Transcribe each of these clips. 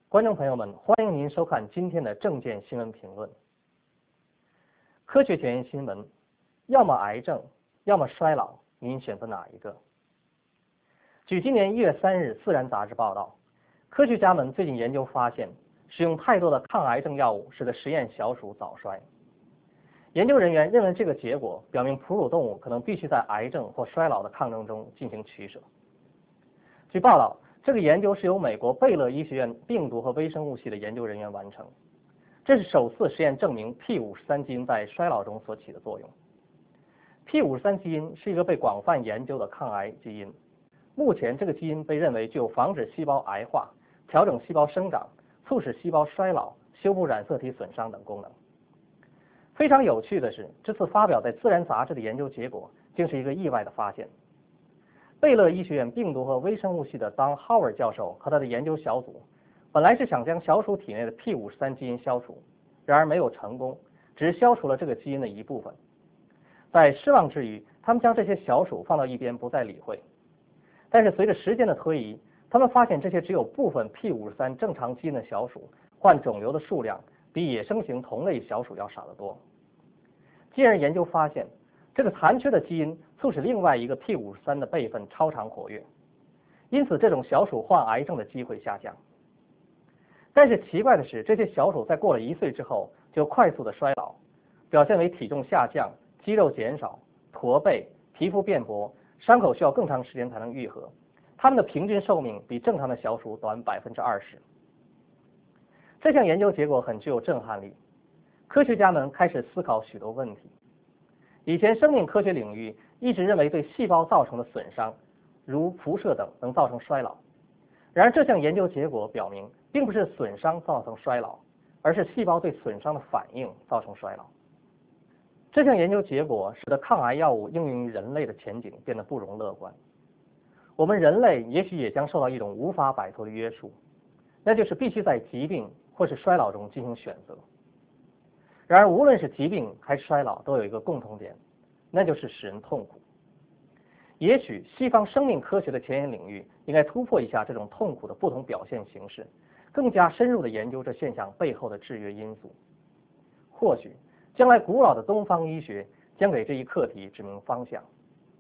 观众朋友们，欢迎您收看今天的政见新闻评论。科学检验新闻，要么癌症，要么衰老，您选择哪一个？据今年1月3日《自然》杂志报道，科学家们最近研究发现，使用太多的抗癌症药物使得实验小鼠早衰。研究人员认为，这个结果表明哺乳动物可能必须在癌症或衰老的抗争中进行取舍。据报道，这个研究是由美国贝勒医学院病毒和微生物系的研究人员完成。这是首次实验证明 P53基因在衰老中所起的作用。P53基因是一个被广泛研究的抗癌基因。目前，这个基因被认为具有防止细胞癌化、调整细胞生长、促使细胞衰老、修补染色体损伤等功能。非常有趣的是，这次发表在《自然》杂志的研究结果竟是一个意外的发现。贝勒医学院病毒和微生物系的 Don Howard 教授和他的研究小组本来是想将小鼠体内的 P53基因消除，然而没有成功，只消除了这个基因的一部分。在失望之余，他们将这些小鼠放到一边不再理会。但是随着时间的推移，他们发现这些只有部分 P53正常基因的小鼠患肿瘤的数量比野生型同类小鼠要少得多。进而研究发现，这个残缺的基因促使另外一个 P53的备份超常活跃，因此这种小鼠患癌症的机会下降。但是奇怪的是，这些小鼠在过了1岁之后就快速的衰老，表现为体重下降、肌肉减少、驼背、皮肤变薄，伤口需要更长时间才能愈合。它们的平均寿命比正常的小鼠短20%。这项研究结果很具有震撼力，科学家们开始思考许多问题。以前生命科学领域一直认为对细胞造成的损伤，如辐射等，能造成衰老。然而这项研究结果表明，并不是损伤造成衰老，而是细胞对损伤的反应造成衰老。这项研究结果使得抗癌药物应用于人类的前景变得不容乐观。我们人类也许也将受到一种无法摆脱的约束，那就是必须在疾病或是衰老中进行选择。然而无论是疾病还是衰老，都有一个共同点，那就是使人痛苦。也许西方生命科学的前沿领域应该突破一下这种痛苦的不同表现形式，更加深入地研究这现象背后的制约因素。或许将来古老的东方医学将给这一课题指明方向。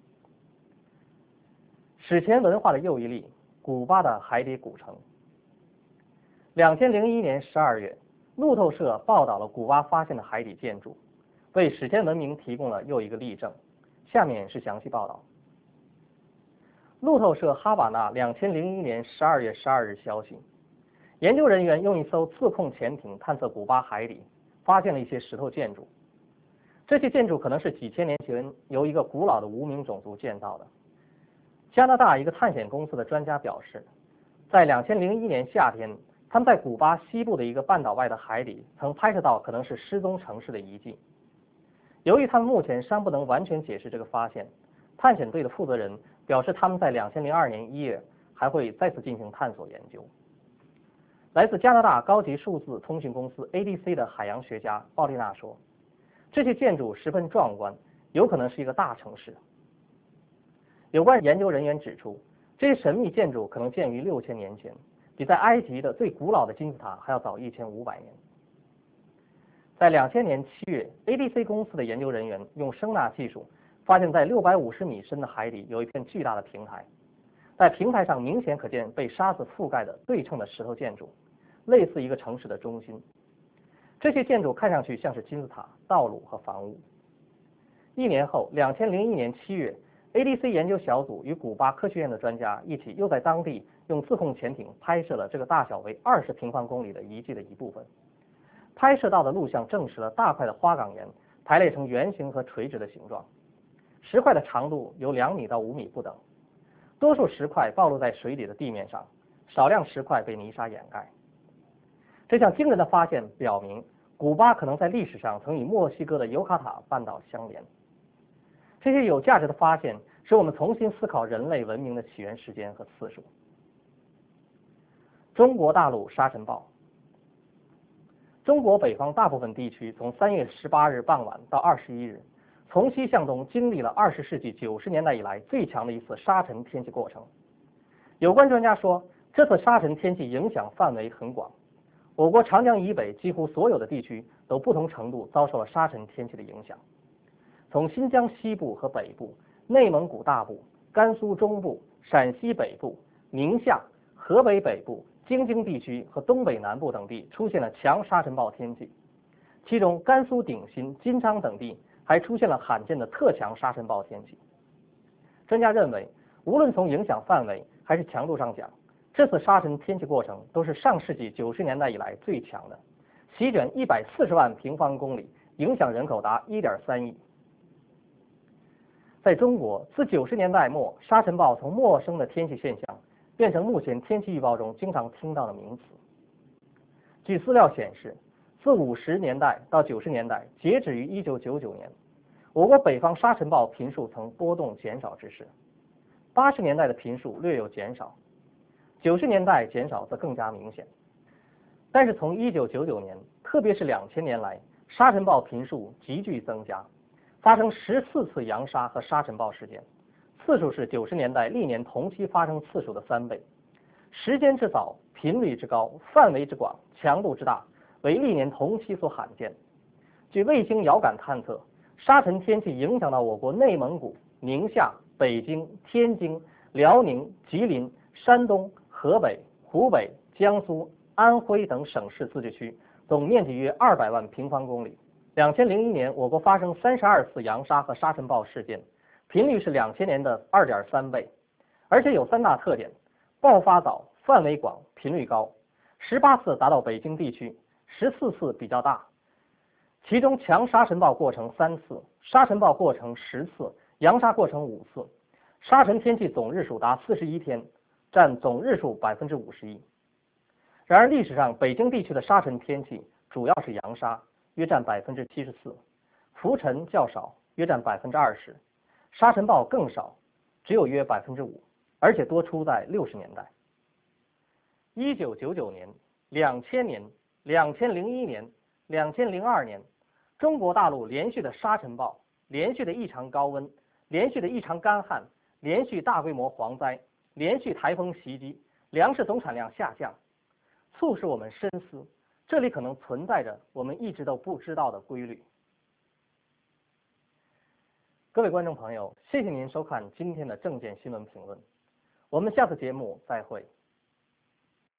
史前文化的又一例，古巴的海底古城。2001年12月，路透社报道了古巴发现的海底建筑，为史前文明提供了又一个例证。下面是详细报道。路透社哈瓦那2001年12月12日消息，研究人员用一艘自控潜艇探测古巴海底，发现了一些石头建筑。这些建筑可能是几千年前由一个古老的无名种族建造的。加拿大一个探险公司的专家表示，在2001年夏天，他们在古巴西部的一个半岛外的海底曾拍摄到可能是失踪城市的遗迹。由于他们目前尚不能完全解释这个发现，探险队的负责人表示他们在2002年1月还会再次进行探索研究。来自加拿大高级数字通讯公司 ADC 的海洋学家鲍丽娜说，这些建筑十分壮观，有可能是一个大城市。有关研究人员指出，这些神秘建筑可能建于6000年前，比在埃及的最古老的金字塔还要早1500年。在2000年7月 ，ADC 公司的研究人员用声纳技术发现，在650米深的海底有一片巨大的平台，在平台上明显可见被沙子覆盖的对称的石头建筑，类似一个城市的中心。这些建筑看上去像是金字塔、道路和房屋。1年后，2001年7月，ADC 研究小组与古巴科学院的专家一起又在当地用自控潜艇拍摄了这个大小为20平方公里的遗迹的一部分。拍摄到的录像证实了大块的花岗岩排列成圆形和垂直的形状，石块的长度由2米到5米不等，多数石块暴露在水底的地面上，少量石块被泥沙掩盖。这项惊人的发现表明，古巴可能在历史上曾与墨西哥的尤卡塔半岛相连。这些有价值的发现使我们重新思考人类文明的起源时间和次数。中国大陆沙尘暴。中国北方大部分地区从3月18日傍晚到21日，从西向东经历了20世纪90年代以来最强的一次沙尘天气过程。有关专家说，这次沙尘天气影响范围很广， 我国长江以北几乎所有的地区都不同程度遭受了沙尘天气的影响。从新疆西部和北部、内蒙古大部、甘肃中部、陕西北部、宁夏、河北北部、京津地区和东北南部等地出现了强沙尘暴天气，其中甘肃鼎新、金昌等地还出现了罕见的特强沙尘暴天气。专家认为，无论从影响范围还是强度上讲，这次沙尘天气过程都是上世纪90年代以来最强的，席卷140万平方公里，影响人口达1.3亿。在中国，自90年代末，沙尘暴从陌生的天气现象变成目前天气预报中经常听到的名词。据资料显示，自50年代到90年代，截止于1999年，我国北方沙尘暴频数曾波动减少之势。80年代的频数略有减少，90年代减少则更加明显。但是从1999年，特别是2000年来，沙尘暴频数急剧增加，发生14次扬沙和沙尘暴事件，次数是90年代历年同期发生次数的3倍，时间之早、频率之高、范围之广、强度之大，为历年同期所罕见。据卫星遥感探测，沙尘天气影响到我国内蒙古、宁夏、北京、天津、辽宁、吉林、山东、河北、湖北、江苏、安徽等省市自治区，总面积约200万平方公里。2001年，我国发生32次扬沙和沙尘暴事件，频率是2000年的2.3倍，而且有3大特点：爆发早、范围广、频率高。18次达到北京地区，14次比较大，其中强沙尘暴过程3次，沙尘暴过程10次，扬沙过程5次。沙尘天气总日数达41天，占总日数51%。然而历史上北京地区的沙尘天气主要是扬沙，约占74%，浮尘较少，约占20%，沙尘暴更少，只有约5%，而且多出在60年代。1999年、2000年、2001年、2002年，中国大陆连续的沙尘暴、连续的异常高温、连续的异常干旱、连续大规模蝗灾、连续台风袭击，粮食总产量下降，促使我们深思，这里可能存在着我们一直都不知道的规律。各位观众朋友，谢谢您收看今天的政见新闻评论，我们下次节目再会。